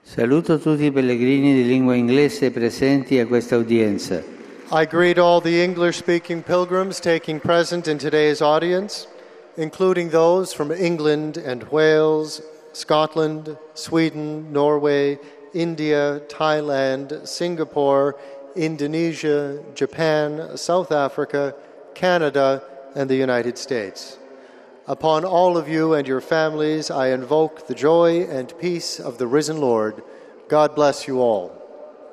Saluto tutti i pellegrini di lingua inglese presenti a questa udienza. I greet all the English-speaking pilgrims taking present in today's audience, including those from England and Wales, Scotland, Sweden, Norway, India, Thailand, Singapore, Indonesia, Japan, South Africa, Canada, and the United States. Upon all of you and your families, I invoke the joy and peace of the risen Lord. God bless you all.